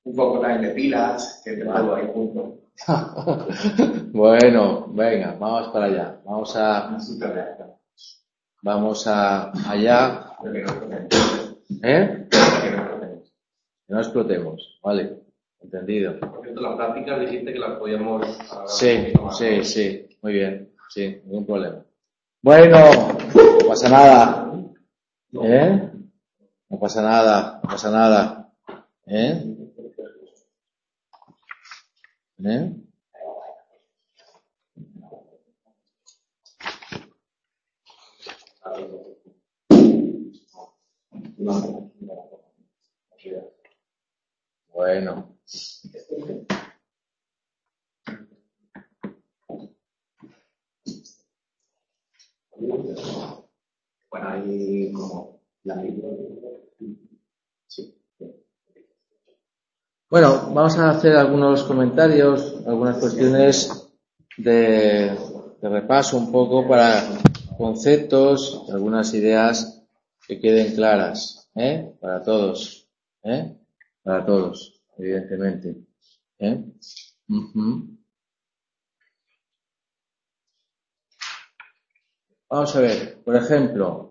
Un poco también de pilas, que te todo ahí junto. Bueno, venga, vamos para allá. Vamos allá. ¿Eh? Que no explotemos, vale. Entendido. Por cierto, las prácticas dijiste que las podíamos alargar Sí, un poquito más, ¿no? sí, muy bien, sí, ningún problema. Bueno, no pasa nada, ¿eh? No pasa nada, ¿eh? ¿Eh? Bueno. Bueno, ahí como la sí. Bueno, vamos a hacer algunos comentarios, algunas cuestiones de repaso un poco para conceptos, algunas ideas que queden claras, para todos, para todos, evidentemente, Ujú. Vamos a ver, por ejemplo,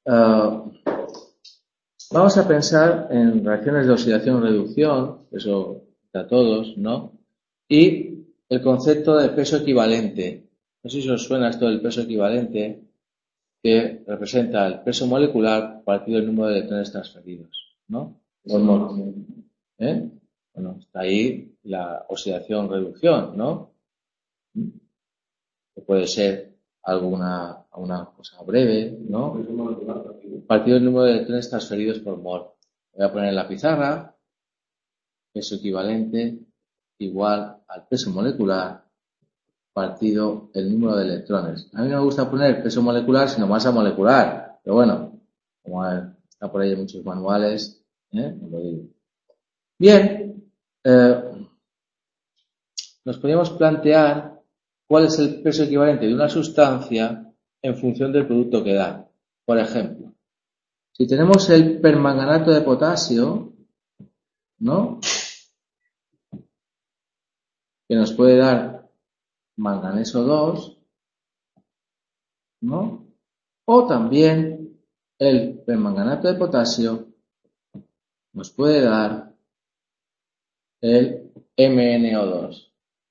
vamos a pensar en reacciones de oxidación-reducción, eso para todos, ¿no? Y el concepto de peso equivalente. No sé si os suena esto del peso equivalente, que representa el peso molecular partido el número de electrones transferidos, ¿no? Por mol. Bueno, está ahí la oxidación-reducción, ¿no? Que puede ser una cosa breve, ¿no? Partido el número de electrones transferidos por mol. Voy a poner en la pizarra peso equivalente igual al peso molecular partido el número de electrones. A mí no me gusta poner peso molecular, sino masa molecular. Pero bueno, como está por ahí en muchos manuales, os lo digo. Bien, nos podríamos plantear cuál es el peso equivalente de una sustancia en función del producto que da. Por ejemplo, si tenemos el permanganato de potasio, ¿no? Que nos puede dar manganeso 2, ¿no? O también el permanganato de potasio nos puede dar el MnO2,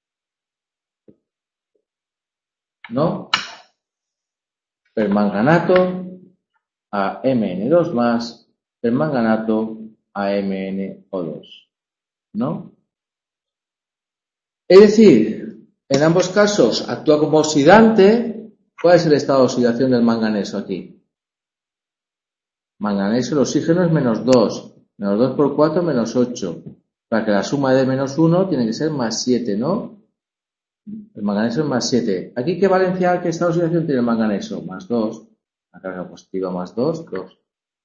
¿no? Permanganato a Mn2 más permanganato a MnO2, ¿no? Es decir, en ambos casos actúa como oxidante. ¿Cuál es el estado de oxidación del manganeso aquí? Manganeso, el oxígeno es menos 2. Menos 2 por 4, menos 8. Para que la suma de menos 1 tiene que ser más 7, ¿no? El manganeso es más 7. ¿Aquí qué valencia, qué estado de oxidación tiene el manganeso? Más 2. La carga positiva más 2, 2.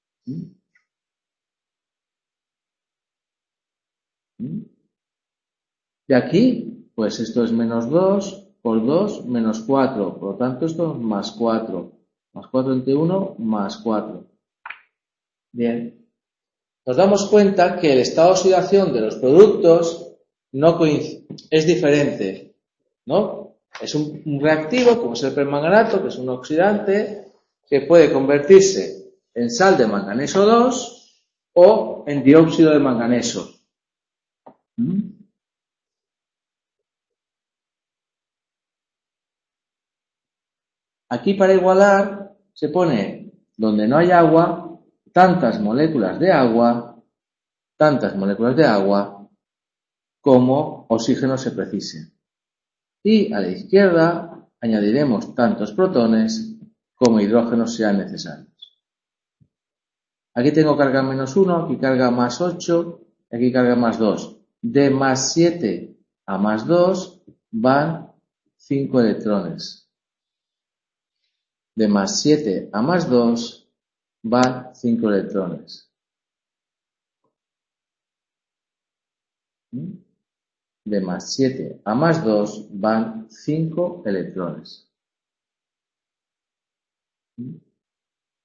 De aquí, pues esto es menos 2 por 2, menos 4. Por lo tanto, esto es más 4. Más 4 entre 1, más 4. Bien. Nos damos cuenta que el estado de oxidación de los productos no es diferente, ¿no? Es un reactivo, como es el permanganato, que es un oxidante, que puede convertirse en sal de manganeso 2 o en dióxido de manganeso. Aquí para igualar se pone donde no hay agua, tantas moléculas de agua como oxígeno se precise. Y a la izquierda añadiremos tantos protones como hidrógenos sean necesarios. Aquí tengo carga menos 1, aquí carga más 8, aquí carga más 2. De más 7 a más 2 van 5 electrones. De más 7 a más 2 van 5 electrones. De más 7 a más 2 van 5 electrones.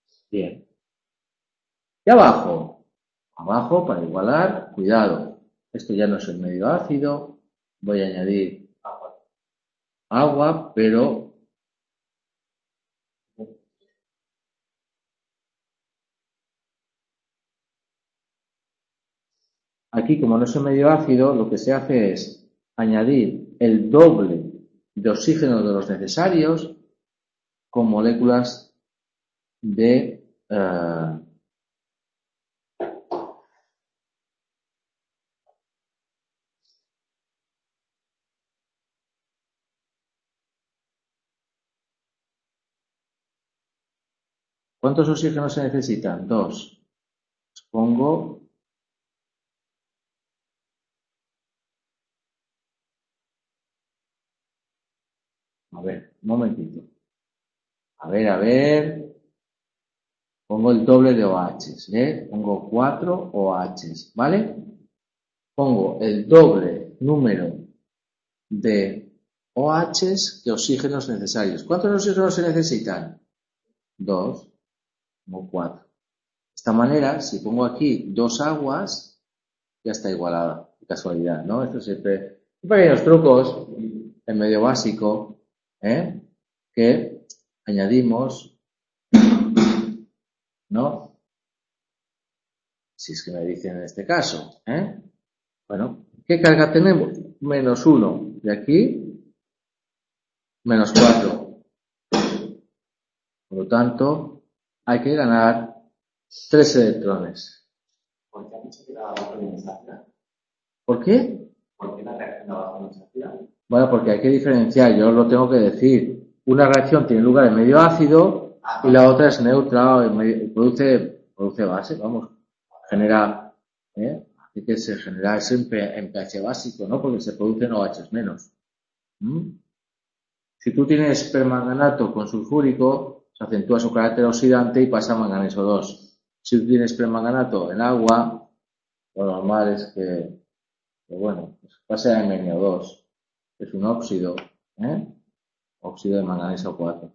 Bien. Y abajo para igualar, cuidado. Esto ya no es el medio ácido. Voy a añadir agua, pero aquí, como no es el medio ácido, lo que se hace es añadir el doble de oxígeno de los necesarios con moléculas de ¿cuántos oxígenos se necesitan? 2. Pongo a ver, un momentito. A ver. Pongo el doble de OHs, Pongo 4 OHs, ¿vale? Pongo el doble número de OHs que oxígenos necesarios. ¿Cuántos oxígenos se necesitan? 2 o 4. De esta manera, si pongo aquí 2 aguas, ya está igualada. De casualidad, ¿no? Esto siempre... pequeños trucos en medio básico, que añadimos, ¿no? Si es que me dicen en este caso, Bueno, ¿qué carga tenemos? Menos 1. De aquí, menos 4. Por lo tanto, hay que ganar 3 electrones. ¿Por qué han dicho que la abajo no es ácida? ¿Por qué? ¿Por qué la reacción de abajo no es ácida? Bueno, porque hay que diferenciar, yo lo tengo que decir. Una reacción tiene lugar en medio ácido y la otra es neutra, produce base, vamos, genera, así que se genera eso en pH básico, ¿no? Porque se producen OH menos. Si tú tienes permanganato con sulfúrico, se acentúa su carácter oxidante y pasa a manganeso 2. Si tú tienes permanganato en agua, lo normal es que bueno, pues pase a MnO2, que es un óxido, óxido de manganeso 4.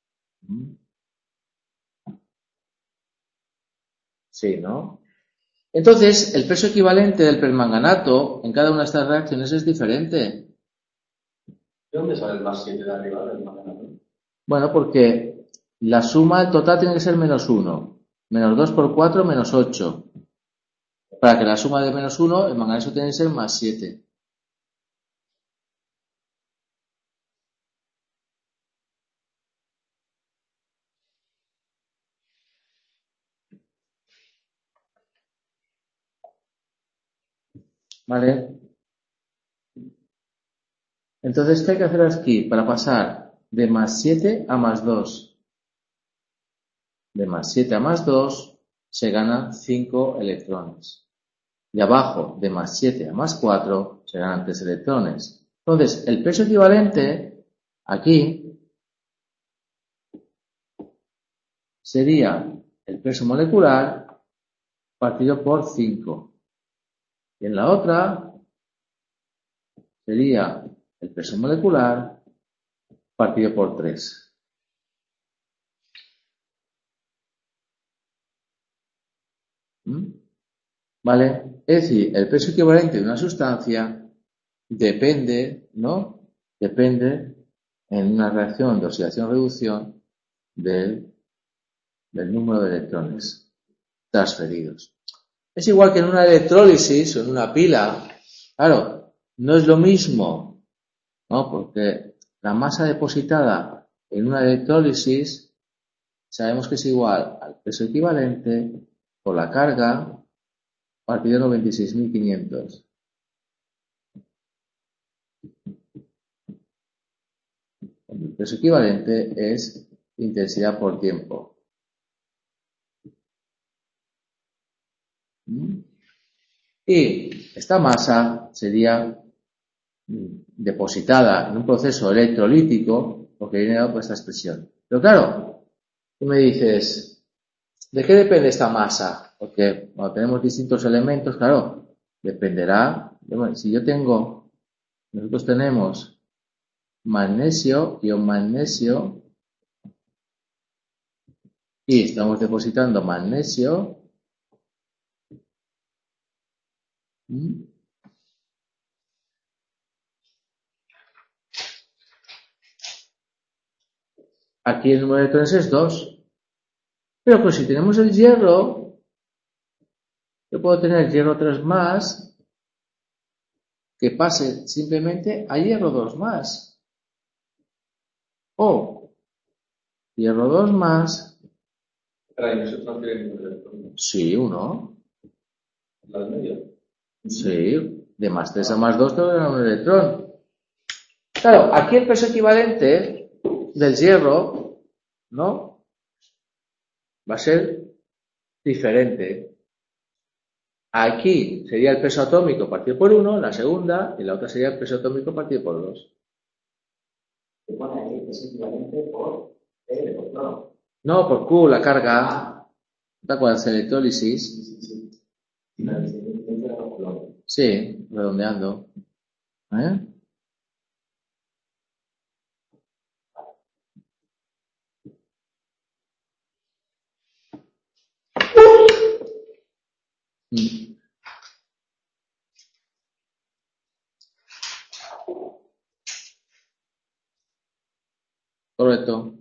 Sí, ¿no? Entonces, el peso equivalente del permanganato en cada una de estas reacciones es diferente. ¿De dónde sale el más 7 de arriba del manganato? Bueno, porque la suma del total tiene que ser menos 1. Menos 2 por 4, menos 8. Para que la suma de menos 1, el manganeso tiene que ser más 7. ¿Vale? Entonces, ¿qué hay que hacer aquí para pasar de más 7 a más 2? De más 7 a más 2 se ganan 5 electrones. Y abajo, de más 7 a más 4, se ganan 3 electrones. Entonces, el peso equivalente aquí sería el peso molecular partido por 5. Y en la otra sería el peso molecular partido por 3. ¿Vale? Es decir, el peso equivalente de una sustancia depende, ¿no? Depende en una reacción de oxidación-reducción del número de electrones transferidos. Es igual que en una electrólisis o en una pila. Claro, no es lo mismo, ¿no? Porque la masa depositada en una electrólisis sabemos que es igual al peso equivalente por la carga partido 96.500. El peso equivalente es intensidad por tiempo. Y esta masa sería depositada en un proceso electrolítico, porque viene dado por esta expresión. Pero claro, tú me dices, ¿de qué depende esta masa? Porque cuando tenemos distintos elementos, claro, dependerá. Si nosotros tenemos magnesio, ion magnesio, y estamos depositando magnesio, Aquí el número de electrones es 2. Pero pues si tenemos el hierro, yo puedo tener hierro 3 más, que pase simplemente a hierro 2 más. O hierro 2 más. Pero ahí no se transfiere ningún electrón. Sí, 1. ¿La del medio? Sí, de más 3 a más 2 te da un electrón. Claro, aquí el peso equivalente del hierro, ¿no? Va a ser diferente. Aquí sería el peso atómico partido por 1, la segunda, y la otra sería el peso atómico partido por 2. Se pone ahí que es equivalente por L, por no. No, por Q, la carga. ¿Te acuerdas? Electrólisis. Sí. Y la diferencia de los colones. Sí, redondeando. ¿Eh? Mm. Correcto.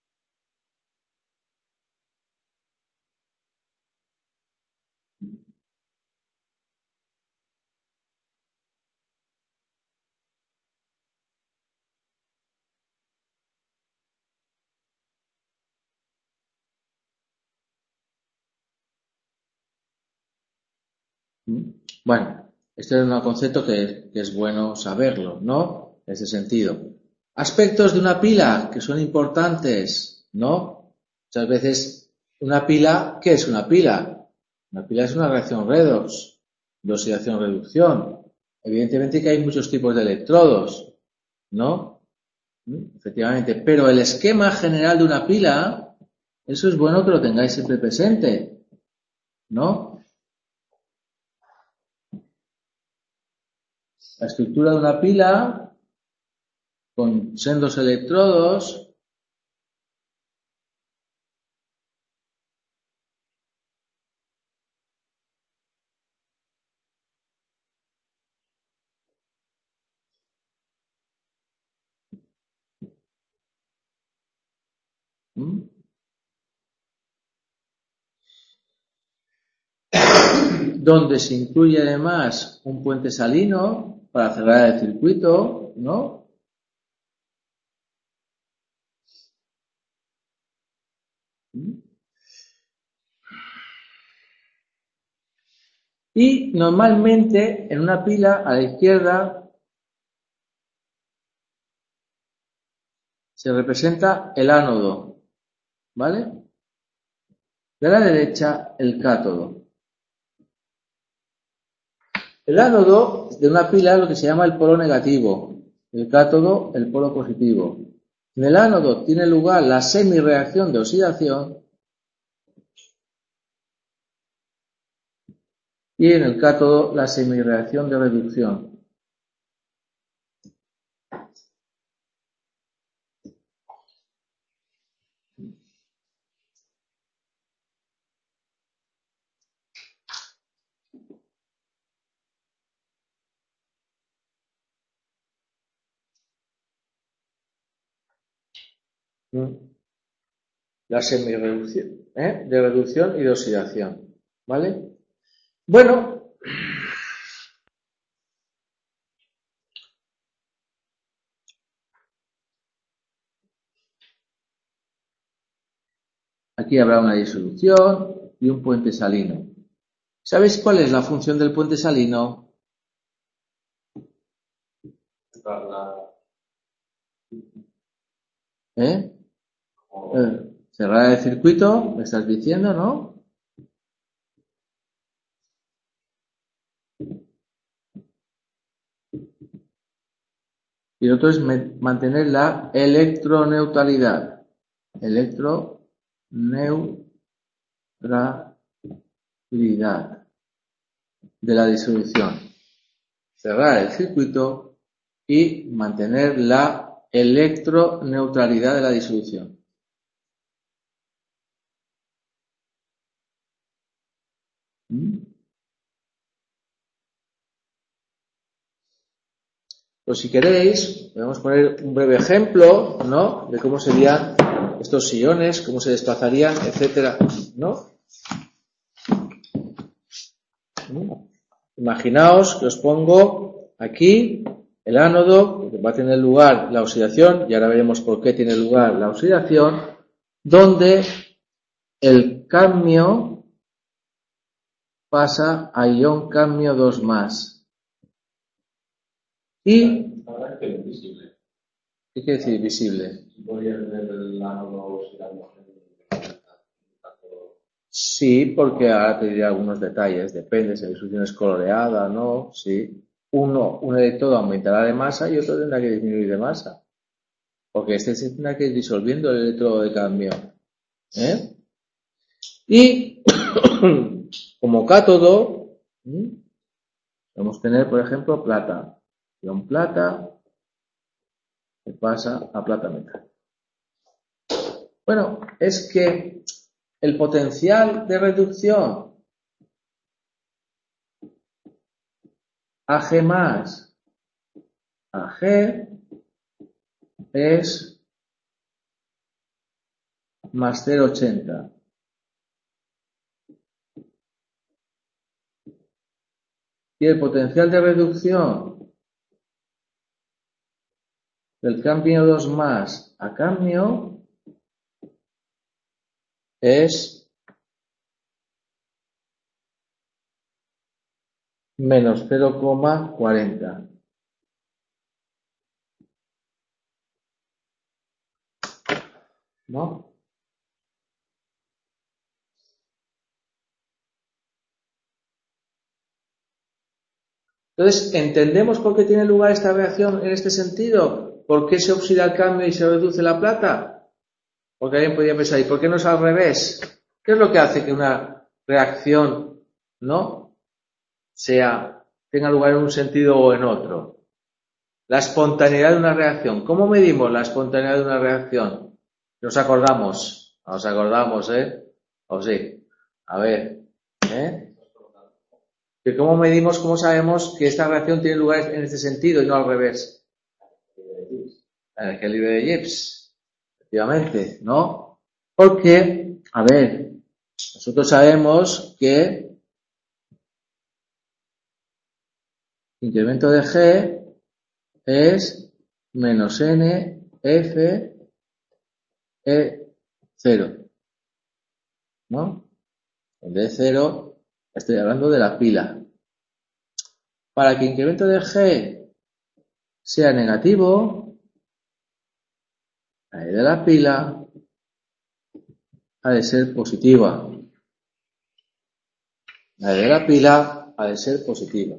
Bueno, este es un concepto que es bueno saberlo, ¿no? En ese sentido. Aspectos de una pila que son importantes, ¿no? Muchas veces una pila, ¿qué es una pila? Una pila es una reacción redox, de oxidación-reducción. Evidentemente que hay muchos tipos de electrodos, ¿no? Efectivamente, pero el esquema general de una pila, eso es bueno que lo tengáis siempre presente, ¿no? La estructura de una pila con sendos electrodos donde se incluye además un puente salino para cerrar el circuito, ¿no? Y normalmente en una pila a la izquierda se representa el ánodo, ¿vale? De la derecha el cátodo. El ánodo de una pila es lo que se llama el polo negativo, el cátodo el polo positivo. En el ánodo tiene lugar la semirreacción de oxidación y en el cátodo la semirreacción de reducción. La semirreducción, de reducción y de oxidación, ¿vale? Bueno, aquí habrá una disolución y un puente salino. ¿Sabéis cuál es la función del puente salino? ¿Eh? Cerrar el circuito, me estás diciendo, ¿no? Y lo otro es mantener la electroneutralidad. Electroneutralidad de la disolución. Cerrar el circuito y mantener la electroneutralidad de la disolución. Pues si queréis, podemos poner un breve ejemplo, ¿no? De cómo serían estos iones, cómo se desplazarían, etcétera, ¿no? Imaginaos que os pongo aquí el ánodo, que va a tener lugar la oxidación, y ahora veremos por qué tiene lugar la oxidación, donde el cadmio pasa a ion cadmio 2+. ¿Y La verdad es que es invisible. qué quiere decir visible? Podrías ver el ánodo oxidando en Sí, porque ahora te diré algunos detalles, depende si la disolución es coloreada, ¿no? Sí. Un electrodo aumentará de masa y otro tendrá que disminuir de masa, porque este se tendrá que ir disolviendo el electrodo de cambio. Y como cátodo, podemos tener, por ejemplo, plata. Ion plata que pasa a plata metal. Bueno, es que el potencial de reducción Ag más Ag es más 0,80. Y el potencial de reducción del cadmio 2+ a cadmio es menos 0,40. ¿No? Entonces, ¿entendemos por qué tiene lugar esta reacción en este sentido? ¿Por qué se oxida el cadmio y se reduce la plata? Porque alguien podría pensar, ¿y por qué no es al revés? ¿Qué es lo que hace que una reacción, ¿no?, tenga lugar en un sentido o en otro? La espontaneidad de una reacción. ¿Cómo medimos la espontaneidad de una reacción? ¿Nos acordamos? ¿Nos acordamos, ¿O sí? A ver, ¿Que cómo medimos, cómo sabemos que esta reacción tiene lugar en este sentido y no al revés? La energía libre de Gibbs, efectivamente, ¿no? Porque, a ver, nosotros sabemos que incremento de G es menos N F E0, ¿no? Donde E0, estoy hablando de la pila. Para que incremento de G sea negativo, la E de la pila ha de ser positiva. La E de la pila ha de ser positiva.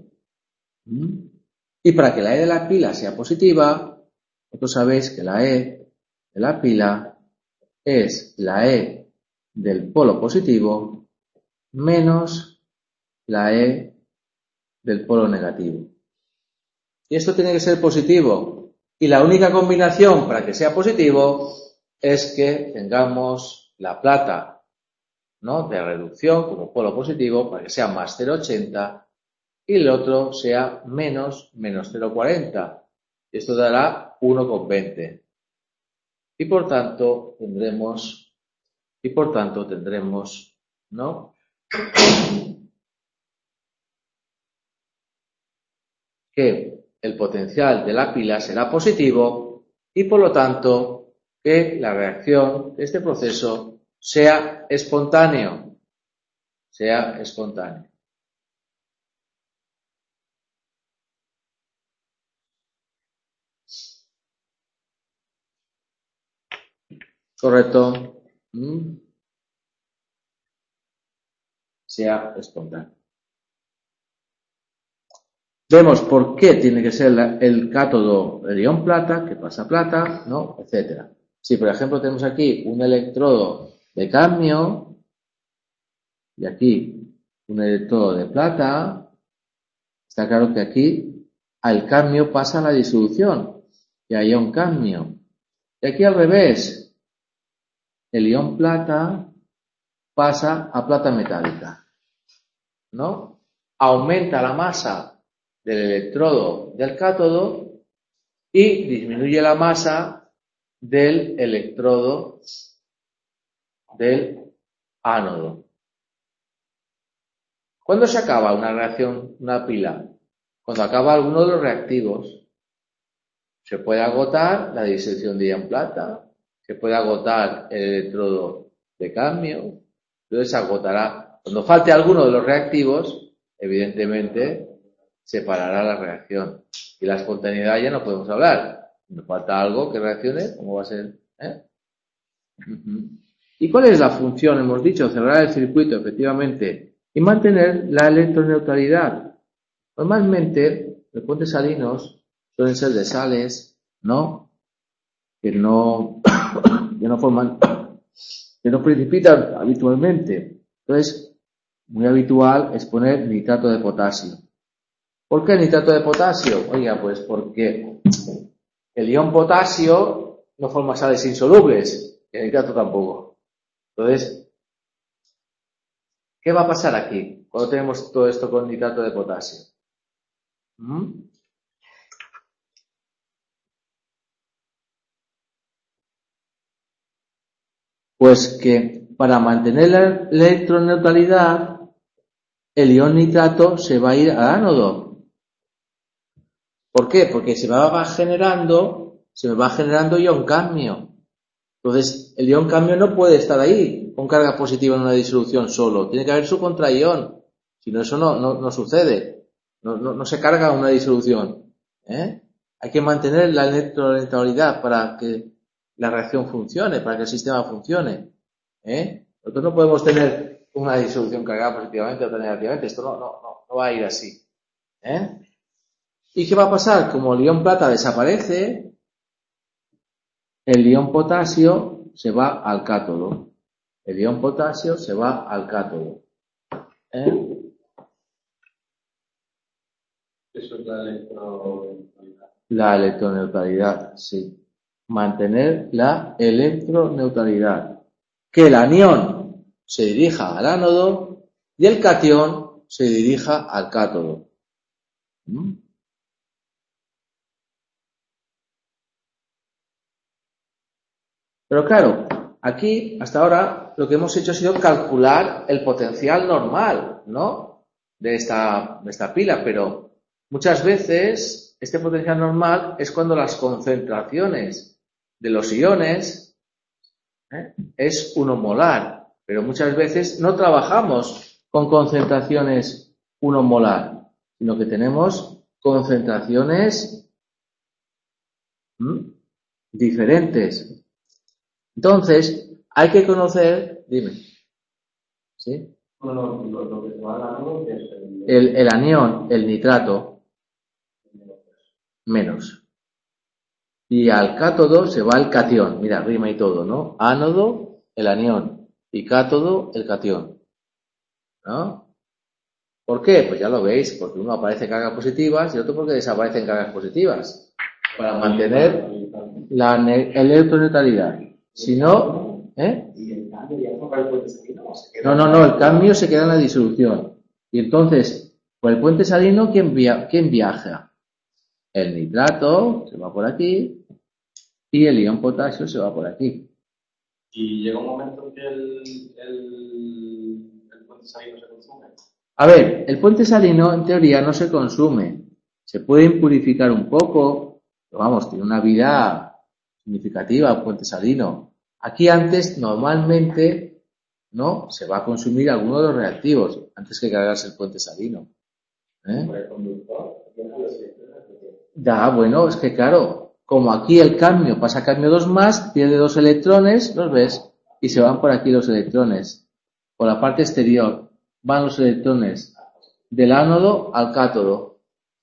Y para que la E de la pila sea positiva, vosotros sabéis que la E de la pila es la E del polo positivo menos la E del polo negativo. Y esto tiene que ser positivo. Y la única combinación para que sea positivo es que tengamos la plata, ¿no?, de reducción como polo positivo para que sea más 0,80 y el otro sea menos 0,40. Esto dará 1,20. Y por tanto tendremos, ¿no?, que el potencial de la pila será positivo y por lo tanto que la reacción de este proceso sea espontáneo. ¿Correcto? Sea espontáneo. Vemos por qué tiene que ser el cátodo el ion plata, que pasa a plata, ¿no?, etcétera. Si, por ejemplo, tenemos aquí un electrodo de cadmio y aquí un electrodo de plata, está claro que aquí al cadmio pasa la disolución y a ion cadmio. Y aquí al revés, el ion plata pasa a plata metálica, ¿no? Aumenta la masa del electrodo del cátodo y disminuye la masa del electrodo del ánodo. ¿Cuándo se acaba una reacción, una pila? Cuando acaba alguno de los reactivos. Se puede agotar la disección de ion-plata, se puede agotar el electrodo de cadmio, entonces se agotará. Cuando falte alguno de los reactivos, evidentemente se parará la reacción. Y la espontaneidad ya no podemos hablar. Nos falta algo que reaccione, ¿cómo va a ser? ¿Y cuál es la función? Hemos dicho cerrar el circuito, efectivamente, y mantener la electroneutralidad. Normalmente, los puentes salinos suelen ser de sales, ¿no? Que no forman, que no precipitan habitualmente. Entonces, muy habitual es poner nitrato de potasio. ¿Por qué nitrato de potasio? Oiga, pues porque el ion potasio no forma sales insolubles, y el nitrato tampoco. Entonces, ¿qué va a pasar aquí cuando tenemos todo esto con nitrato de potasio? Pues que para mantener la electroneutralidad, el ion nitrato se va a ir al ánodo. ¿Por qué? Porque se me va generando ion cadmio. Entonces, el ion cadmio no puede estar ahí con carga positiva en una disolución solo. Tiene que haber su contraión. Si no, eso no sucede. No se carga una disolución. Hay que mantener la electroneutralidad para que la reacción funcione, para que el sistema funcione. Nosotros no podemos tener una disolución cargada positivamente o negativamente. Esto no va a ir así. ¿Y qué va a pasar? Como el ion plata desaparece, el ion potasio se va al cátodo. El ion potasio se va al cátodo. Eso es la electroneutralidad. La electroneutralidad, sí. Mantener la electroneutralidad. Que el anión se dirija al ánodo y el catión se dirija al cátodo. Pero claro, aquí, hasta ahora, lo que hemos hecho ha sido calcular el potencial normal, ¿no? De esta pila, pero muchas veces este potencial normal es cuando las concentraciones de los iones es 1 molar, pero muchas veces no trabajamos con concentraciones 1 molar, sino que tenemos concentraciones diferentes. Entonces, hay que conocer, dime, ¿sí? Bueno, lo que se va a dar es El anión, el nitrato, menos. Y al cátodo se va el catión. Mira, rima y todo, ¿no? Ánodo, el anión. Y cátodo, el catión. ¿No? ¿Por qué? Pues ya lo veis, porque uno aparece cargas positivas y otro porque desaparecen cargas positivas. Para mantener la electroneutralidad. Si no, Y el cambio ya no para el puente salino. No, el cambio se queda en la disolución. Y entonces, por el puente salino, ¿quién viaja? El nitrato se va por aquí y el ion potasio se va por aquí. Y llega un momento en que el puente salino se consume. A ver, el puente salino en teoría no se consume. Se puede impurificar un poco, pero vamos, tiene una vida significativa el puente salino. Aquí antes, normalmente, ¿no? Se va a consumir alguno de los reactivos antes que cargarse el puente salino. Por el conductor, deja los electrones. Bueno, es que claro, como aquí el cadmio pasa a cadmio 2+, pierde 2 electrones, ¿los ves? Y se van por aquí los electrones. Por la parte exterior van los electrones del ánodo al cátodo.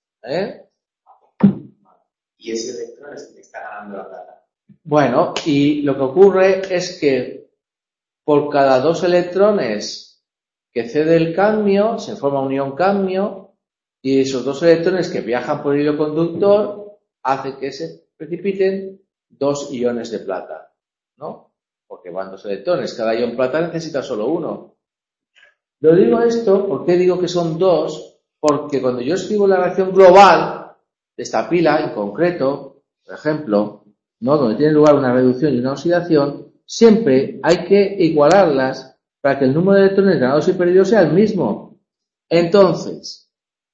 Y ese electrón es el que está ganando la plata. Bueno, y lo que ocurre es que por cada 2 electrones que cede el cadmio, se forma un ion cadmio, y esos 2 electrones que viajan por el hilo conductor hacen que se precipiten 2 iones de plata, ¿no? Porque van 2 electrones, cada ion plata necesita solo 1. Lo digo esto, ¿por qué digo que son 2? Porque cuando yo escribo la reacción global de esta pila en concreto, por ejemplo, ¿no? Donde tiene lugar una reducción y una oxidación, siempre hay que igualarlas para que el número de electrones ganados y perdidos sea el mismo. Entonces,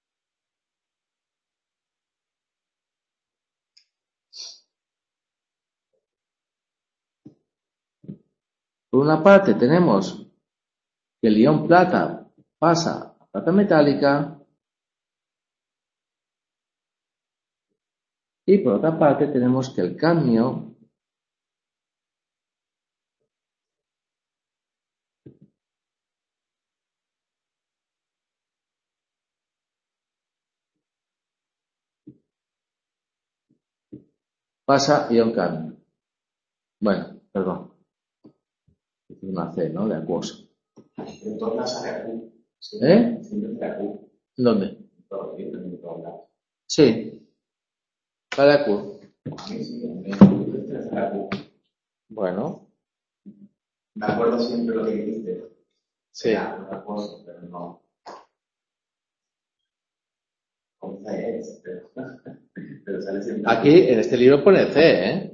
por una parte tenemos que el ion plata pasa a plata metálica y por otra parte tenemos que el cadmio pasa a ion cadmio. Bueno, perdón. Es una C, ¿no? De acuoso. En todas las sale a Q. Sí. Siempre sale a Q. ¿Dónde? En todas las. Sí. Sale a Q. A mí sí, siempre sale a Q. Bueno. Me acuerdo siempre lo que dijiste. Sí. Era un acuoso, pero no. Con C es, pero sale siempre. Aquí, en este libro pone C, ¿eh?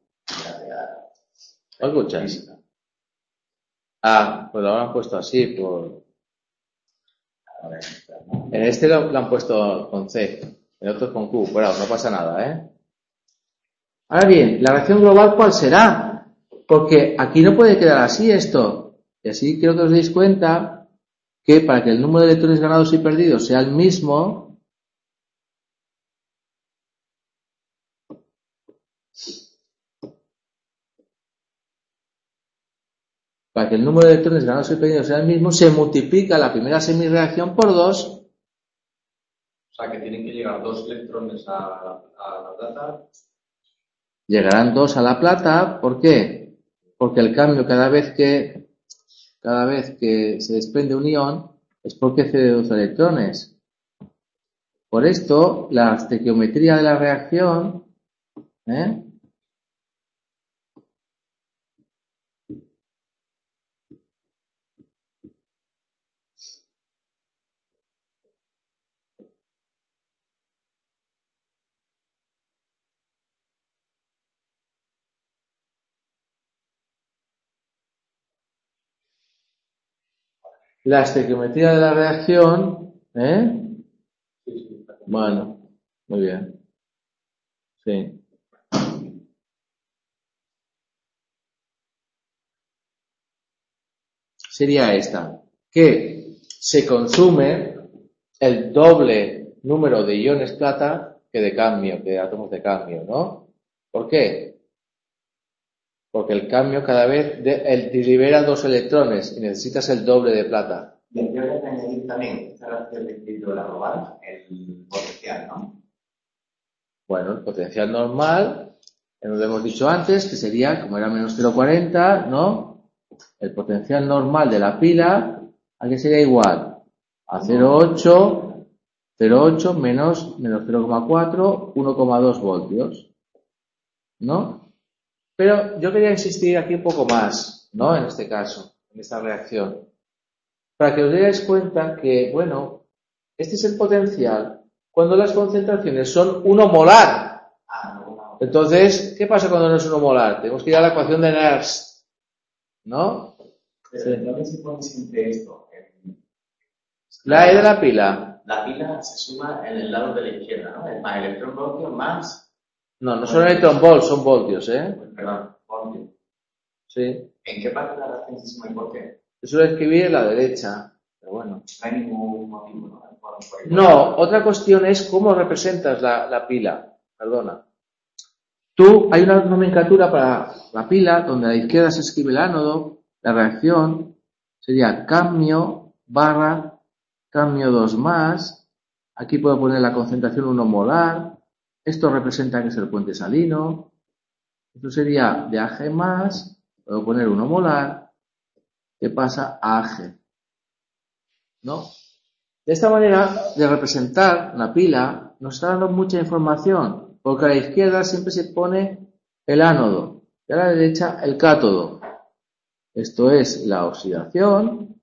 ¿Lo escuchas? Sí. Ah, pues lo han puesto así, por... A ver, En este lo han puesto con C, en otro con Q, pero no pasa nada, ¿eh? Ahora bien, ¿la reacción global cuál será? Porque aquí no puede quedar así esto. Y así quiero que os deis cuenta que para que el número de electrones ganados y perdidos sea el mismo, para que el número de electrones ganados y perdidos sea el mismo, se multiplica la primera semirreacción por 2. O sea, que tienen que llegar 2 electrones a la plata. Llegarán 2 a la plata, ¿por qué? Porque el cambio cada vez que se desprende un ion es porque cede 2 electrones. Por esto, la estequiometría de la reacción, ¿eh? La estequiometría de la reacción, ¿eh? Bueno, muy bien. Sí. Sería esta, que se consume el doble número de iones plata que de cambio, que de átomos de cambio, ¿no? ¿Por qué? Porque el cambio cada vez libera 2 electrones y necesitas el doble de plata. Y aquí habría que añadir también esta relación de equilibrio de la global, el potencial, ¿no? Bueno, el potencial normal, lo hemos dicho antes, que sería, como era menos 0,40, ¿no? El potencial normal de la pila, ¿a qué sería igual? A 0,8 menos 0,4, 1,2 voltios, ¿no? Pero yo quería insistir aquí un poco más, ¿no? En este caso, en esta reacción. Para que os deis cuenta que, bueno, este es el potencial cuando las concentraciones son 1 molar. Entonces, ¿qué pasa cuando no es 1 molar? Tenemos que ir a la ecuación de Nernst, ¿no? Pero ¿dónde se pone siempre esto? La E de la pila. La pila se suma en el lado de la izquierda, ¿no? El más electronvoltio más... No son electronvolts, son voltios, ¿eh? Perdón, voltio. Sí. ¿En qué parte de la reacción se suma y por qué? Eso lo escribí en la derecha, pero bueno. No hay ningún motivo, ¿no? No, otra cuestión es cómo representas la pila. Perdona. Hay una nomenclatura para la pila donde a la izquierda se escribe el ánodo, la reacción sería cadmio barra cadmio 2 más. Aquí puedo poner la concentración 1 molar. Esto representa que es el puente salino. Esto sería de Ag más. Puedo poner 1 molar que pasa a Ag. ¿No? De esta manera de representar la pila nos está dando mucha información, porque a la izquierda siempre se pone el ánodo y a la derecha el cátodo. Esto es la oxidación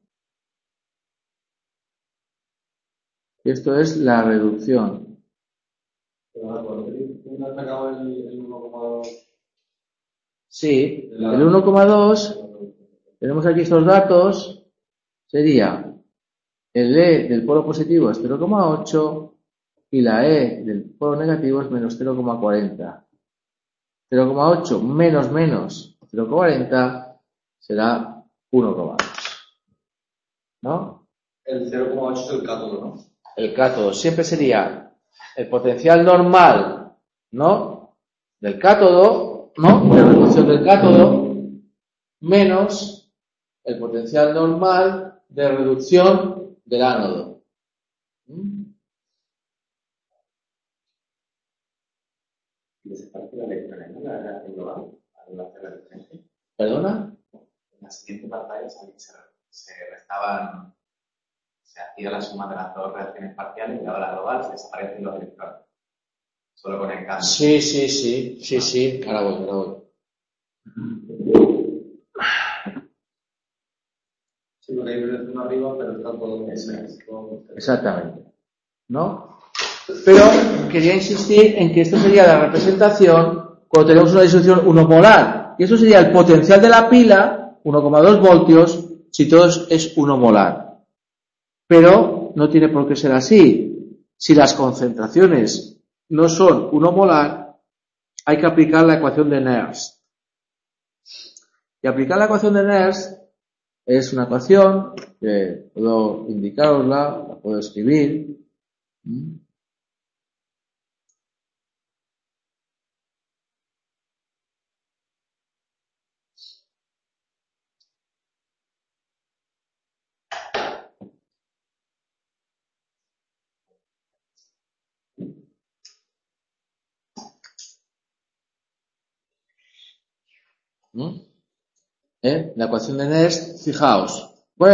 y esto es la reducción. Pero cuando has sacado el 1,2. Sí, el 1,2, tenemos aquí estos datos, sería el E del polo positivo es 0,8 y la E del polo negativo es menos 0,40. 0,8 menos 0,40 será 1,2. ¿No? El 0,8 es el cátodo, ¿no? El cátodo siempre sería el potencial normal, ¿no? Del cátodo, ¿no? De reducción del cátodo, menos el potencial normal de reducción del ánodo. ¿Y desaparece la electrona en la reacción global al hacer la diferencia? ¿Perdona? En la siguiente pantalla se restaban, se hacía la suma de las dos reacciones parciales y ahora la global se desaparecen los electrones. Solo con el cambio. Sí. Ahora voy. Sí, porque hay uno arriba, pero está todo Exactamente. ¿No? Pero quería insistir en que esto sería la representación cuando tenemos una disolución 1 molar. Y eso sería el potencial de la pila, 1,2 voltios, si todo es 1 molar. Pero no tiene por qué ser así. Si las concentraciones no son 1 molar, hay que aplicar la ecuación de Nernst. Y aplicar la ecuación de Nernst es una ecuación que puedo indicarosla, la puedo escribir. La ecuación de Nernst, fijaos.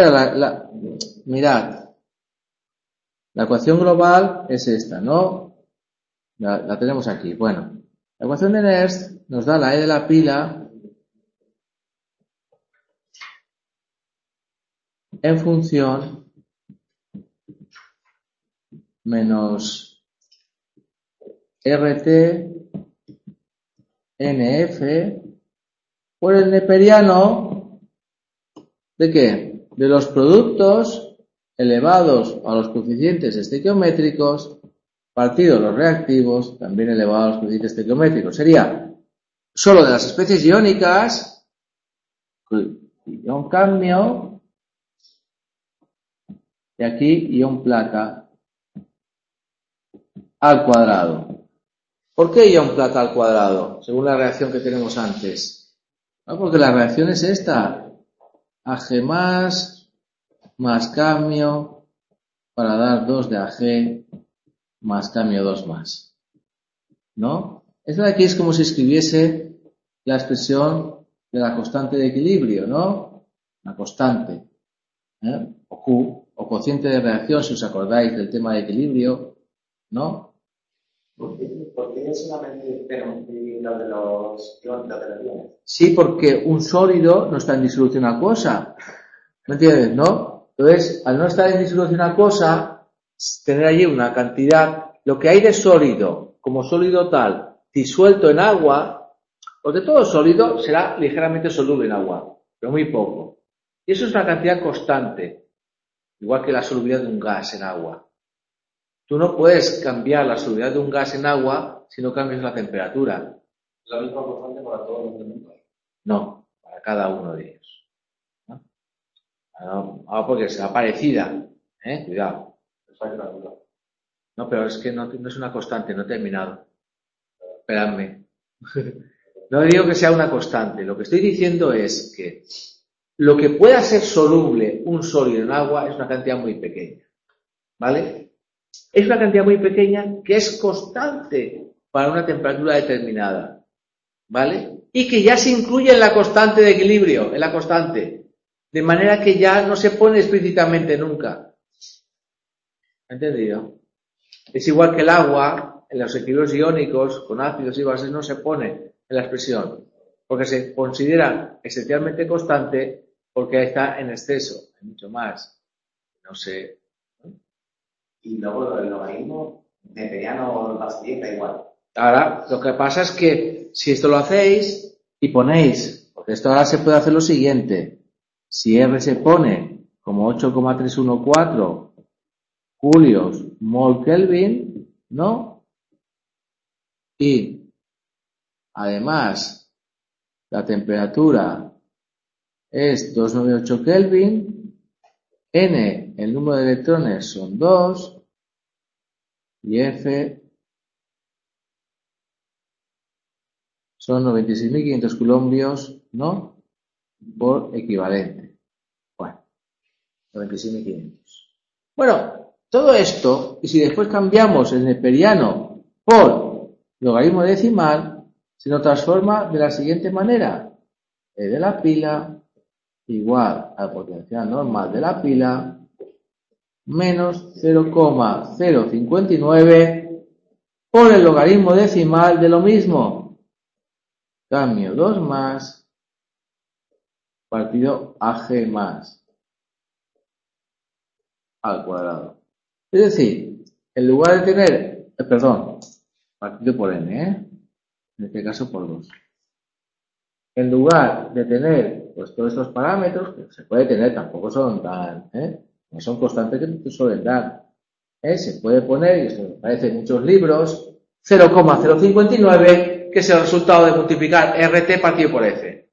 Mirad. La ecuación global es esta, ¿no? La tenemos aquí. Bueno, la ecuación de Nernst nos da la E de la pila en función menos RT NF por el neperiano ¿de qué? De los productos elevados a los coeficientes estequiométricos partido los reactivos también elevados a los coeficientes estequiométricos. Sería solo de las especies iónicas, ion cadmio, y aquí ion plata al cuadrado. ¿Por qué ion plata al cuadrado? Según la reacción que tenemos antes. ¿No? Porque la reacción es esta. Ag más cadmio para dar 2 de Ag más cadmio 2 más. ¿No? Esta de aquí es como si escribiese la expresión de la constante de equilibrio, ¿no? La constante. O Q, o cociente de reacción, si os acordáis del tema de equilibrio, ¿no? ¿Por qué solamente tenemos lo de los iones? Sí, porque un sólido no está en disolución acuosa. ¿Me entiendes, no? Entonces, al no estar en disolución acuosa, tener allí una cantidad, lo que hay de sólido, como sólido tal, disuelto en agua, porque todo sólido será ligeramente soluble en agua, pero muy poco. Y eso es una cantidad constante, igual que la solubilidad de un gas en agua. Tú no puedes cambiar la solubilidad de un gas en agua si no cambias la temperatura. ¿Es la misma constante para todos los elementos? No, para cada uno de ellos. ¿No? Porque será parecida. Cuidado. No, pero es que no es una constante, no he terminado. Esperadme. No digo que sea una constante. Lo que estoy diciendo es que lo que pueda ser soluble un sólido en agua es una cantidad muy pequeña. ¿Vale? Es una cantidad muy pequeña que es constante para una temperatura determinada. ¿Vale? Y que ya se incluye en la constante de equilibrio, en la constante. De manera que ya no se pone explícitamente nunca. ¿Entendido? Es igual que el agua, en los equilibrios iónicos, con ácidos y bases, no se pone en la expresión, porque se considera esencialmente constante porque está en exceso, hay mucho más. No sé. Y luego el logaritmo neperiano o basilieta igual. Ahora, lo que pasa es que si esto lo hacéis, y ponéis, porque esto ahora se puede hacer lo siguiente, si R se pone como 8,314 julios mol Kelvin, ¿no? Y además la temperatura es 298 Kelvin, N, el número de electrones son 2 y F son 96.500 coulombios, ¿no? Por equivalente. Bueno, 96.500. Bueno, todo esto, y si después cambiamos el neperiano por logaritmo decimal, se nos transforma de la siguiente manera. E de la pila igual al potencial normal de la pila menos 0,059 por el logaritmo decimal de lo mismo. Cambio 2 más partido AG más al cuadrado. Es decir, en lugar de tener, partido por n, en este caso por 2. En lugar de tener pues todos estos parámetros, que se puede tener, tampoco son tan, no son constantes que te suelen dar. Se puede poner, y esto aparece en muchos libros, 0,059, que es el resultado de multiplicar RT partido por F.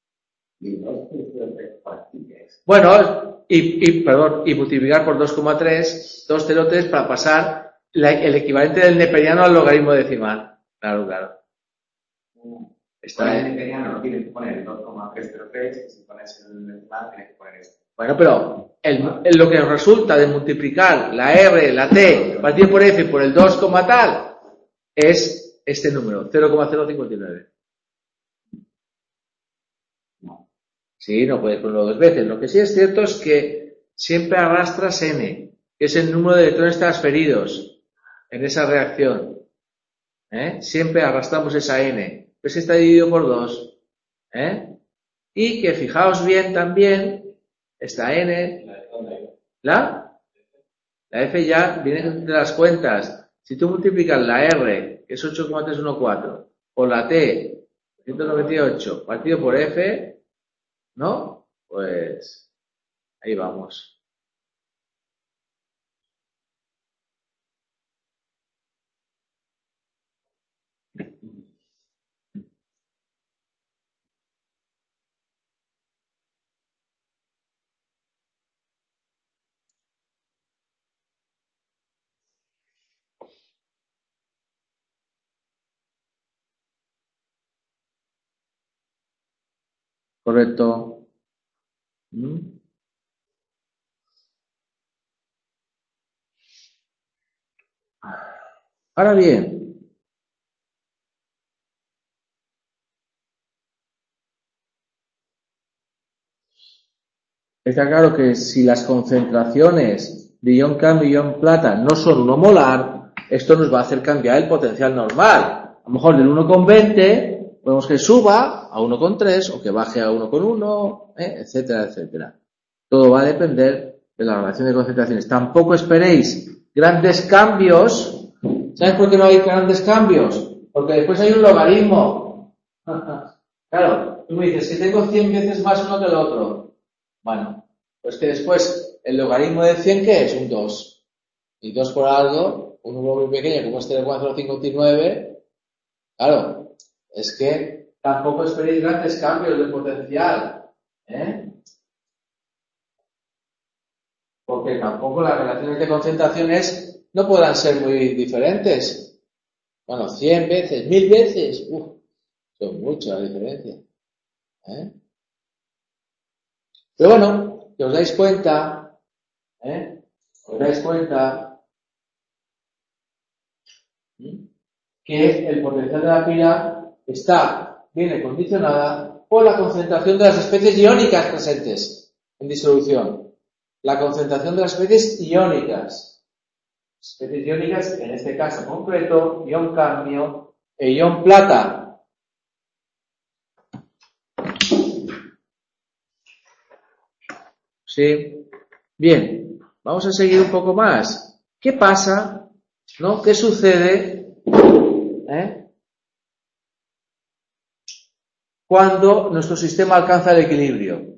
Bueno, y multiplicar por 203 para pasar el equivalente del neperiano al logaritmo decimal. Claro. Está en el neperiano, no tienes que poner el 2,303, y si pones el decimal tienes que poner esto. Bueno, pero lo que nos resulta de multiplicar la R, la T, partido por F por el 2, tal, es este número, 0,059. Sí, no puedes ponerlo dos veces. Lo que sí es cierto es que siempre arrastras N, que es el número de electrones transferidos en esa reacción. Siempre arrastramos esa N. Pues está dividido por 2. Y que fijaos bien también, esta N, la F ya viene de las cuentas. Si tú multiplicas la R, que es 8,314, por la T, 198, partido por F, ¿no? Pues ahí vamos. Correcto. Ahora bien, está claro que si las concentraciones de ion cambio y ion plata no son 1 molar, esto nos va a hacer cambiar el potencial normal. A lo mejor del 1,20 podemos que suba a 1,3 o que baje a 1,1, etcétera, etcétera. Todo va a depender de la relación de concentraciones. Tampoco esperéis grandes cambios. ¿Sabes por qué no hay grandes cambios? Porque después hay un logaritmo. Claro, tú me dices que tengo 100 veces más uno que el otro. Bueno, pues que después el logaritmo de 100, ¿qué es? Un 2. Y 2 por algo, un número muy pequeño como este de 4,559. Claro, es que tampoco esperéis grandes cambios de potencial. Porque tampoco las relaciones de concentraciones no podrán ser muy diferentes. Bueno, 100 veces, 1000 veces. Son muchas la diferencia. Pero bueno, que os dais cuenta, que el potencial de la pila viene condicionada por la concentración de las especies iónicas presentes en disolución. La concentración de las especies iónicas. Especies iónicas, en este caso concreto, ion cambio e ion plata. Sí. Bien, vamos a seguir un poco más. ¿Qué pasa? ¿No? ¿Qué sucede? cuando nuestro sistema alcanza el equilibrio?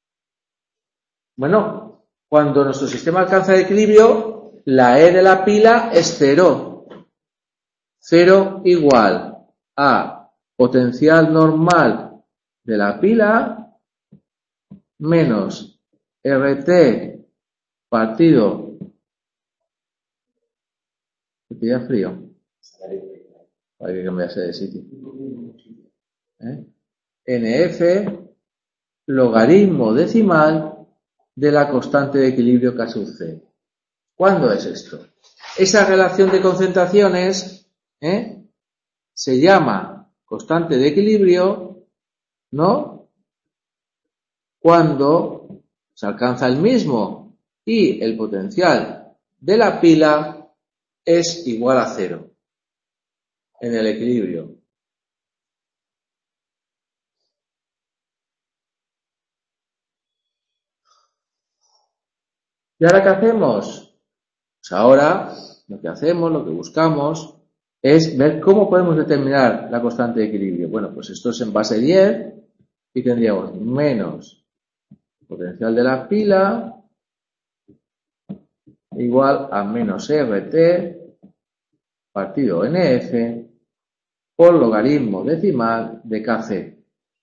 Bueno, cuando nuestro sistema alcanza el equilibrio, la E de la pila es 0. 0 igual a potencial normal de la pila menos RT partido. ¿Te pilla frío? Hay que cambiarse de sitio. NF logaritmo decimal de la constante de equilibrio K sub C. ¿Cuándo es esto? Esa relación de concentraciones se llama constante de equilibrio, ¿no? Cuando se alcanza el mismo y el potencial de la pila es igual a 0 en el equilibrio. ¿Y ahora qué hacemos? Pues ahora lo que buscamos es ver cómo podemos determinar la constante de equilibrio. Bueno, pues esto es en base 10 y tendríamos menos potencial de la pila igual a menos RT partido NF por logaritmo decimal de KC.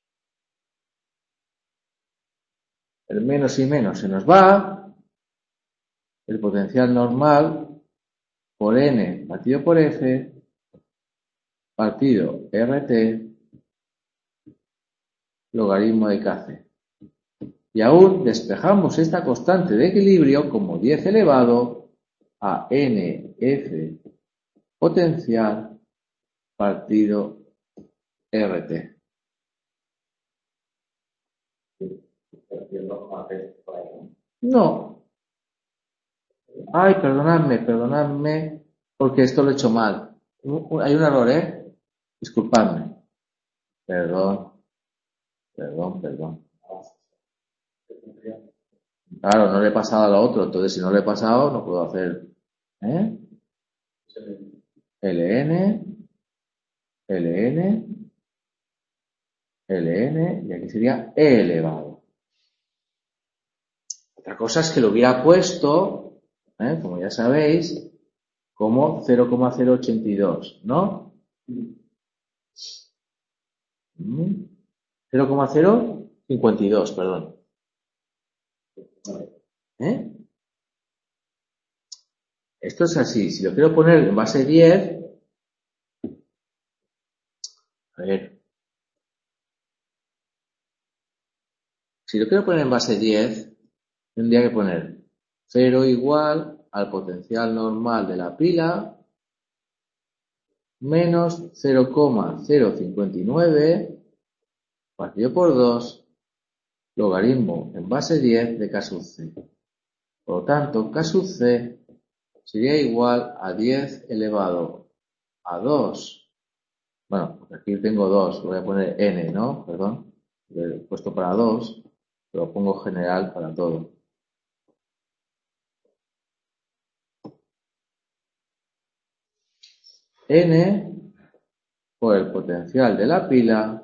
El menos y menos se nos va. El potencial normal por N partido por F partido RT logaritmo de KC. Y aún despejamos esta constante de equilibrio como 10 elevado a NF potencial partido RT. No. Ay, perdonadme, porque esto lo he hecho mal. Hay un error, Disculpadme. Perdón. Claro, no le he pasado a lo otro, entonces si no le he pasado, no puedo hacer, LN, y aquí sería E elevado. Otra cosa es que lo hubiera puesto, como ya sabéis, como 0,082, ¿no? 0,052, perdón. Esto es así. Si lo quiero poner en base 10, a ver. Si lo quiero poner en base 10, tendría que poner 0 igual al potencial normal de la pila menos 0,059 partido por 2 logaritmo en base 10 de K sub C. Por lo tanto, K sub C sería igual a 10 elevado a 2. Bueno, aquí tengo 2, lo voy a poner N, ¿no? Perdón, lo he puesto para 2, lo pongo general para todo. N por el potencial de la pila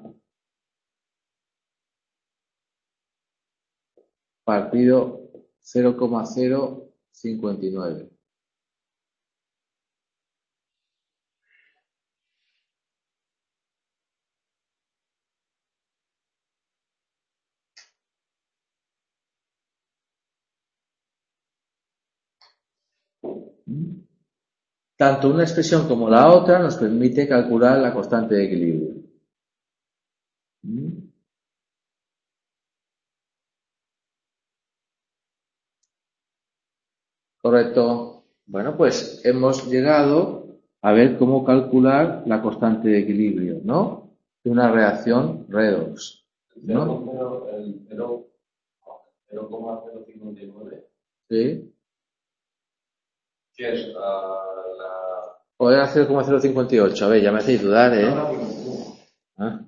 partido 0,059. Tanto una expresión como la otra nos permite calcular la constante de equilibrio. Correcto. Bueno, pues hemos llegado a ver cómo calcular la constante de equilibrio, ¿no? De una reacción redox, ¿no? El 0,059. Sí. ¿Qué es O era 0,058. A ver, ya me hacéis dudar, ¿Ah?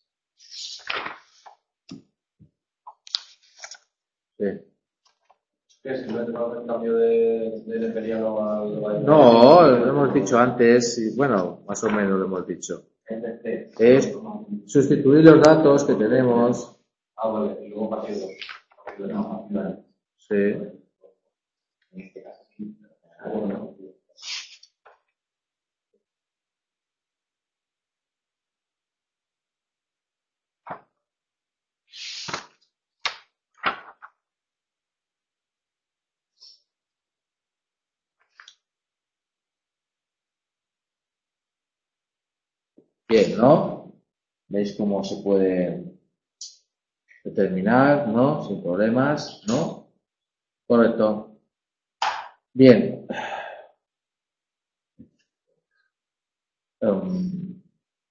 Sí. ¿Qué es? ¿Simplemente para hacer el cambio de neperiano al... No, lo hemos dicho antes, y bueno, más o menos lo hemos dicho. Es sustituir los datos que tenemos. Vale, y luego partido 2. Sí. En este caso sí. Bueno, Bien, ¿no? ¿Veis cómo se puede determinar, ¿no? Sin problemas, ¿no? Correcto. Bien. Um,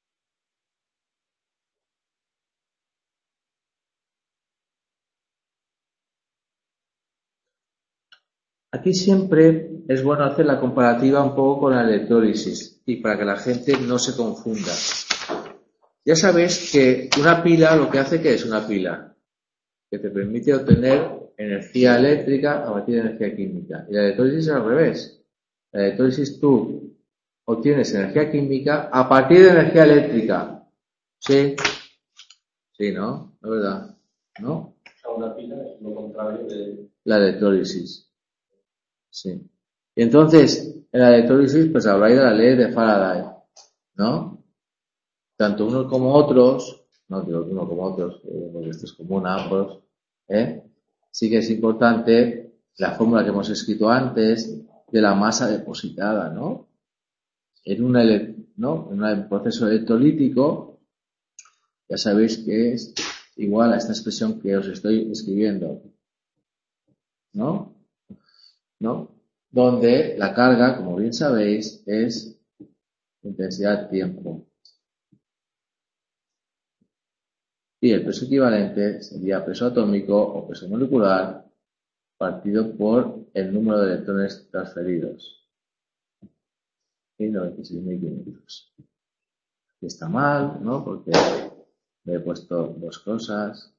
Aquí siempre es bueno hacer la comparativa un poco con la electrólisis y para que la gente no se confunda. Ya sabéis que una pila lo que hace que es una pila, que te permite obtener energía eléctrica a partir de energía química. Y la electrólisis es al revés. La electrólisis tú obtienes energía química a partir de energía eléctrica. ¿Sí? Sí, ¿no? ¿No es verdad? ¿No? O sea, una pila es lo contrario de... La electrólisis. Sí. Y entonces, en la electrólisis, pues habláis de la ley de Faraday, ¿no? Tanto unos como otros, no digo uno como otros, porque esto es común a ambos, sí que es importante la fórmula que hemos escrito antes de la masa depositada, ¿no? En un proceso electrolítico, ya sabéis que es igual a esta expresión que os estoy escribiendo, ¿no? ¿No? Donde la carga, como bien sabéis, es intensidad-tiempo. Y el peso equivalente sería peso atómico o peso molecular partido por el número de electrones transferidos. Y 96.500. Aquí está mal, ¿no? Porque me he puesto dos cosas.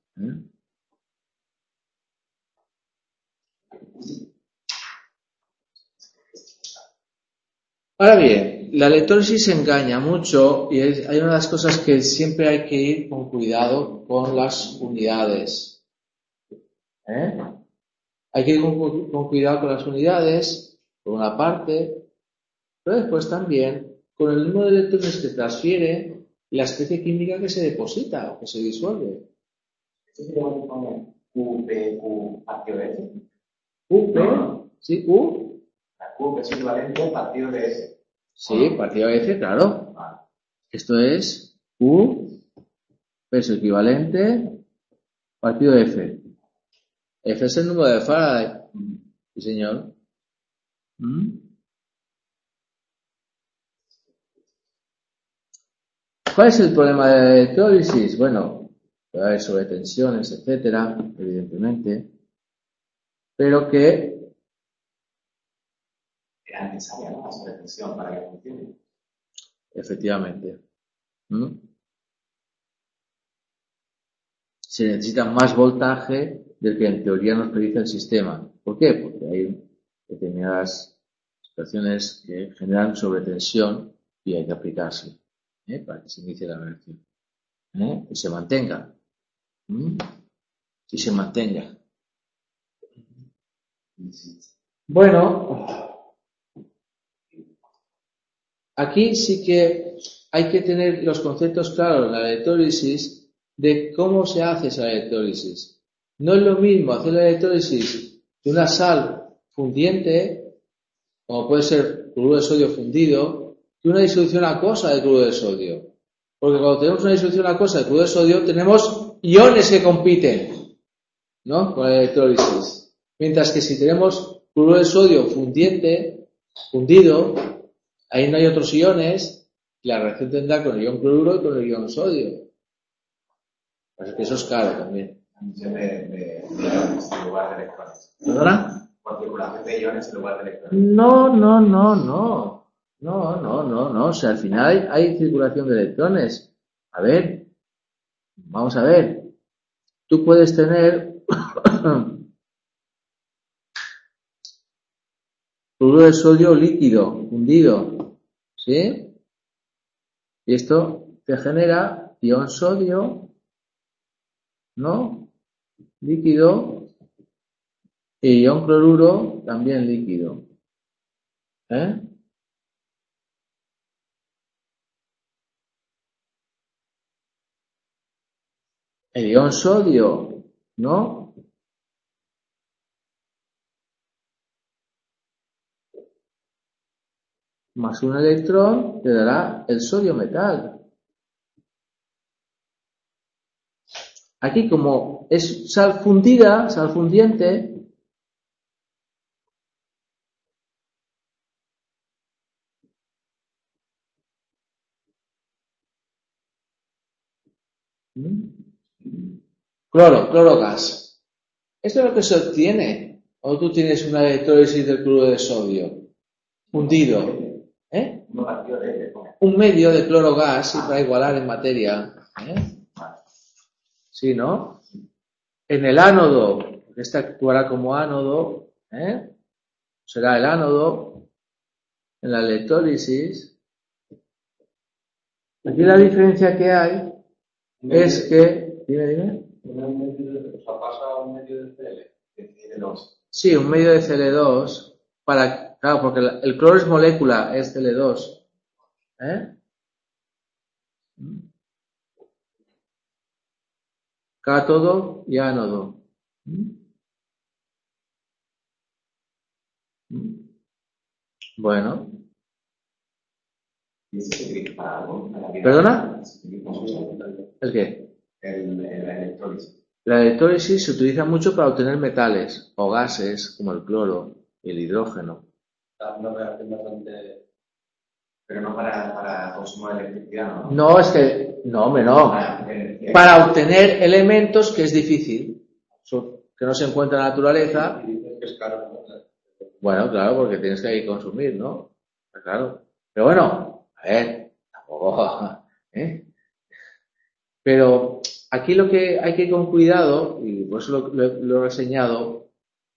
Ahora bien, la electrólisis engaña mucho y hay una de las cosas que siempre hay que ir con cuidado con las unidades. Hay que ir con cuidado con las unidades, por una parte, pero después también con el número de electrones que transfiere y la especie química que se deposita o que se disuelve. ¿esto se llama como QPQ partido de S? ¿U, P? No. ¿Sí? ¿U? La Q es equivalente partido de S. Sí, partido de F, claro. Vale. Esto es U, peso equivalente, partido de F. F es el número de Faraday. Sí, señor. ¿Cuál es el problema de la electrólisis? Bueno, puede haber sobretensiones, etcétera, evidentemente, pero que Era necesaria, ¿no? La sobretensión para que funcione. efectivamente se necesita más voltaje del que en teoría nos predice el sistema. ¿Por qué? Porque hay determinadas situaciones que generan sobretensión y hay que aplicarse para que se inicie la reacción y se mantenga. Y se mantenga. Bueno, aquí sí que hay que tener los conceptos claros en la electrólisis de cómo se hace esa electrólisis. No es lo mismo hacer la electrólisis de una sal fundiente, como puede ser cloruro de sodio fundido, que una disolución acuosa de cloruro de sodio. Porque cuando tenemos una disolución acuosa de cloruro de sodio, tenemos iones que compiten, ¿no? Con la electrólisis. Mientras que si tenemos cloruro de sodio fundido, ahí no hay otros iones, y la reacción tendrá con el ion cloruro y con el ion sodio. Así que eso es caro también. Admisión de iones en lugar de electrones. ¿Perdona? Por circulación de iones en lugar de electrones. No. O sea, al final hay circulación de electrones. A ver, vamos a ver. Tú puedes tener cloruro de sodio líquido, fundido, ¿sí? Y esto te genera ion sodio, ¿no? Líquido. Y ion cloruro, también líquido. ¿Eh? El ion sodio, ¿no? Más un electrón te dará el sodio metal. Aquí, como es sal fundida, sal fundiente, cloro gas. Esto es lo que se obtiene. O tú tienes una electrólisis del cloruro de sodio fundido. ¿Eh? Un medio de cloro gas para igualar en materia. Sí, ¿no? En el ánodo, porque este actuará como ánodo, será el ánodo en la electrólisis. Aquí la diferencia que hay es que... Dime. O sea, pasa un medio de Cl. Sí, un medio de Cl2 claro, porque el cloro es molécula, es Cl2. Cátodo y ánodo. Bueno. ¿Y eso se utiliza para algo? ¿Perdona? ¿El qué? La electrólisis. La electrólisis se utiliza mucho para obtener metales o gases como el cloro y el hidrógeno. Una reacción bastante... Pero no para consumo de electricidad, ¿no? No, es que... No, hombre, no. Para obtener elementos que es difícil, que no se encuentra en la naturaleza. Y dices que es caro, ¿no? Bueno, claro, porque tienes que consumir, ¿no? Claro. Pero bueno, a ver, tampoco... Pero aquí lo que hay que ir con cuidado, y por eso lo he reseñado,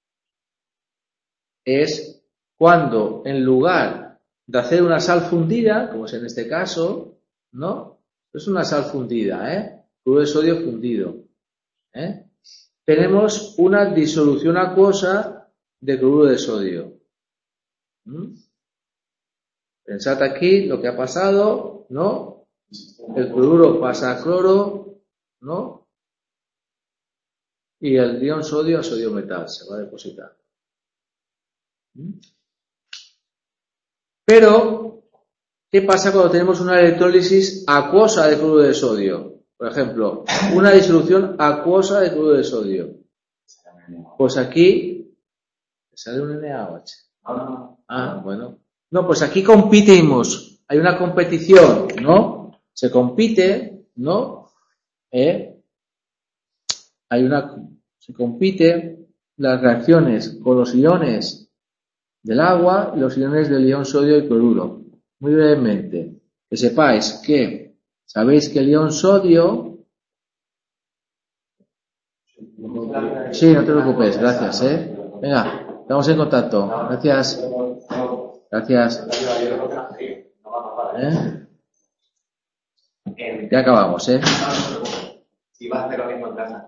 es cuando en lugar de hacer una sal fundida, como es en este caso, ¿no? Es una sal fundida, cloruro de sodio fundido, tenemos una disolución acuosa de cloruro de sodio. Pensad aquí lo que ha pasado, ¿no? El cloruro pasa a cloro, ¿no? Y el ion sodio a sodio metal se va a depositar. Pero, ¿qué pasa cuando tenemos una electrólisis acuosa de cloruro de sodio? Por ejemplo, una disolución acuosa de cloruro de sodio. Pues aquí sale un NaOH. Ah, bueno. No, pues aquí competimos. Hay una competición, ¿no? Se compite, ¿no? Se compite las reacciones con los iones del agua y los iones del ion sodio y cloruro. Muy brevemente, que sepáis que sabéis que el ion sodio... Sí, no te preocupes, gracias, Venga, estamos en contacto. Gracias. Gracias. Ya acabamos, Si vas a hacer lo mismo en casa.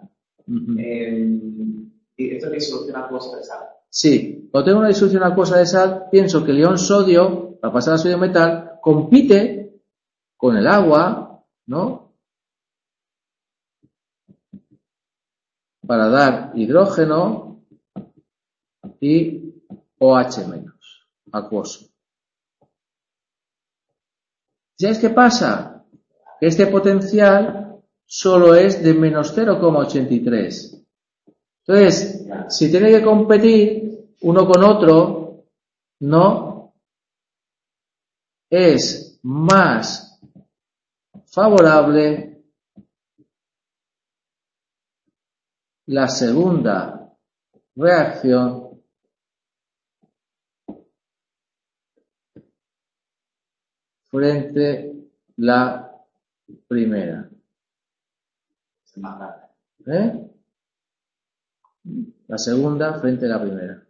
¿Y esto es disolución acuosa de sal? Sí, cuando tengo una disolución acuosa de sal, pienso que el ion sodio, para pasar a sodio metal, compite con el agua, ¿no? Para dar hidrógeno y OH menos, acuoso. ¿Sabes qué pasa? Que este potencial solo es de menos 0,83. Entonces, si tiene que competir uno con otro, no es más favorable la segunda reacción frente la primera. La segunda frente a la primera.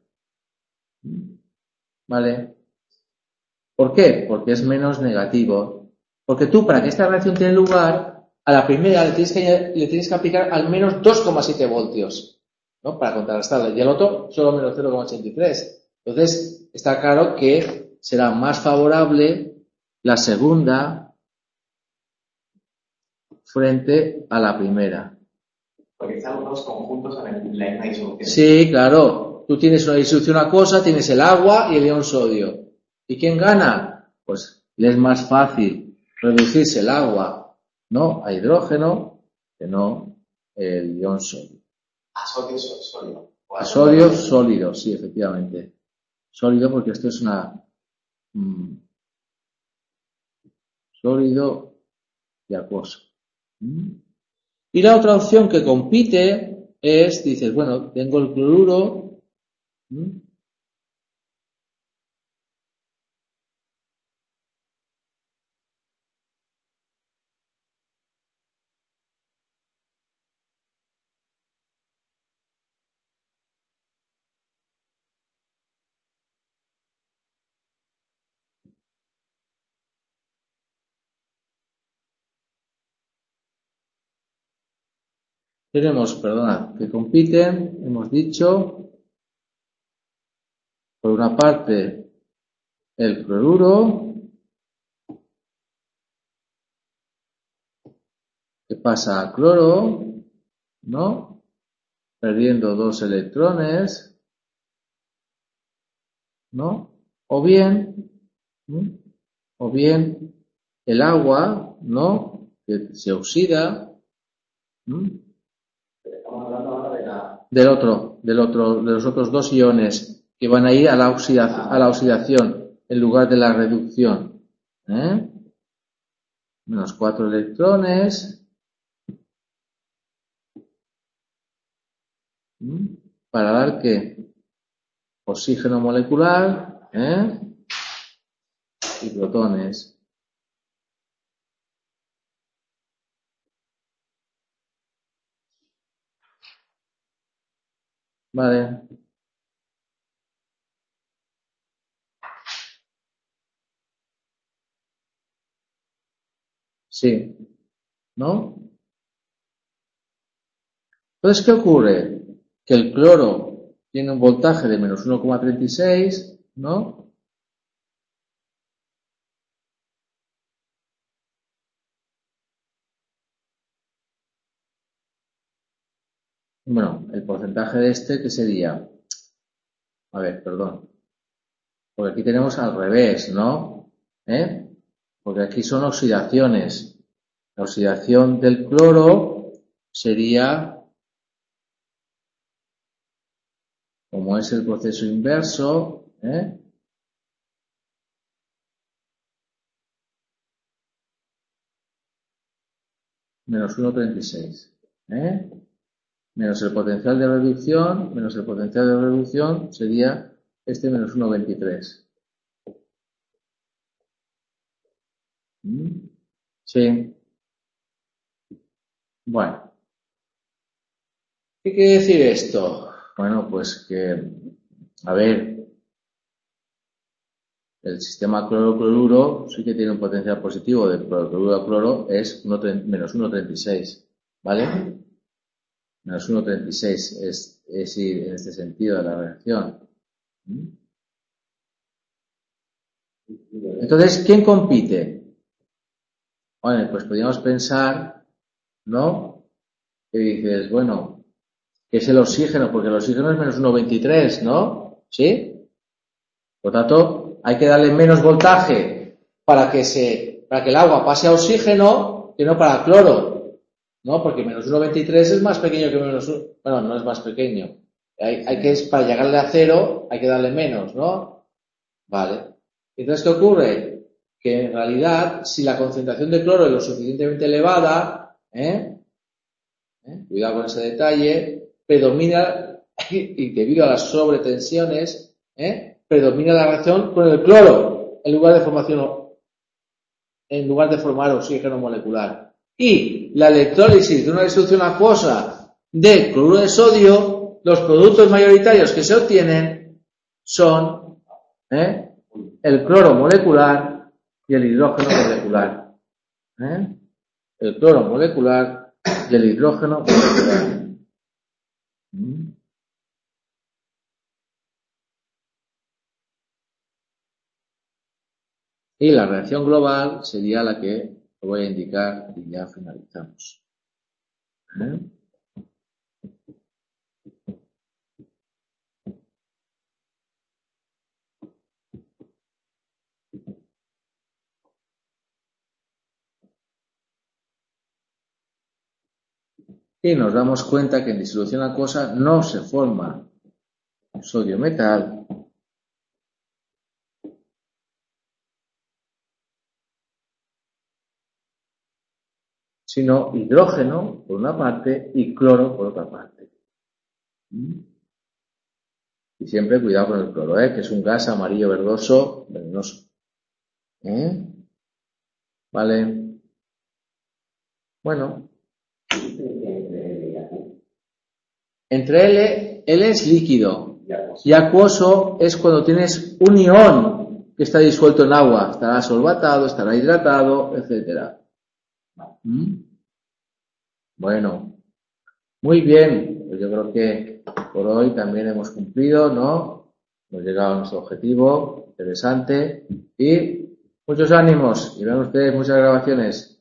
¿Vale? ¿Por qué? Porque es menos negativo. Porque tú, para que esta reacción tenga lugar, a la primera le tienes que aplicar al menos 2,7 voltios, ¿no? Para contrarrestarla. Y al otro solo menos 0,83. Entonces, está claro que será más favorable la segunda frente a la primera. Porque están los dos conjuntos en la misma disolución. Sí, claro. Tú tienes una disolución acuosa, tienes el agua y el ion sodio. ¿Y quién gana? Pues le es más fácil reducirse el agua, ¿no?, a hidrógeno que no el ion sodio. A sodio sólido. A sodio sólido, sí, efectivamente. Sólido porque esto es una sólido y acuoso. Y la otra opción que compite es, dices, bueno, tengo el cloruro. Tenemos, perdona, que compiten, hemos dicho, por una parte el cloruro, que pasa a cloro, ¿no?, perdiendo 2 electrones, ¿no? O bien el agua, ¿no?, que se oxida. Estamos hablando ahora de los otros 2 iones que van a ir a la oxidación en lugar de la reducción. Menos 4 electrones. Para dar ¿qué? Oxígeno molecular, y protones. Vale. Sí. ¿No? Entonces, ¿qué ocurre? Que el cloro tiene un voltaje de menos 1,36, ¿no? Bueno, el porcentaje de este, ¿qué sería? A ver, perdón. Porque aquí tenemos al revés, ¿no? Porque aquí son oxidaciones. La oxidación del cloro sería, como es el proceso inverso, menos 1,36. Menos el potencial de reducción, sería este menos 1,23. Sí. Bueno. ¿Qué quiere decir esto? Bueno, pues que, a ver, el sistema cloro-cloruro sí que tiene un potencial positivo de cloruro a cloro, es menos 1,36, ¿vale? Menos 1,36 es ir en este sentido de la reacción. Entonces, ¿quién compite? Bueno, pues podríamos pensar, ¿no?, que dices, bueno, que es el oxígeno, porque el oxígeno es menos 1,23, ¿no? ¿Sí? Por tanto, hay que darle menos voltaje para que el agua pase a oxígeno que no para cloro, ¿no? Porque menos 1,23 es más pequeño que menos 1. Bueno, no es más pequeño. Para llegarle a 0 hay que darle menos, ¿no? Vale. Entonces, ¿qué ocurre? Que en realidad, si la concentración de cloro es lo suficientemente elevada, cuidado con ese detalle, predomina, y debido a las sobretensiones, predomina la reacción con el cloro en lugar de formar oxígeno molecular. Y la electrólisis de una disolución acuosa de cloruro de sodio, los productos mayoritarios que se obtienen son el cloro molecular y el hidrógeno molecular. el cloro molecular y el hidrógeno molecular. Y la reacción global sería la que voy a indicar y ya finalizamos. Y nos damos cuenta que en disolución acuosa no se forma sodio metal, sino hidrógeno por una parte y cloro por otra parte. Y siempre cuidado con el cloro, que es un gas amarillo verdoso venenoso. Vale. Bueno. Entre L es líquido y acuoso es cuando tienes un ion que está disuelto en agua. Estará solvatado, estará hidratado, etcétera. Bueno. Muy bien. Pues yo creo que por hoy también hemos cumplido, ¿no? Hemos llegado a nuestro objetivo. Interesante. Y muchos ánimos. Y vean ustedes muchas grabaciones.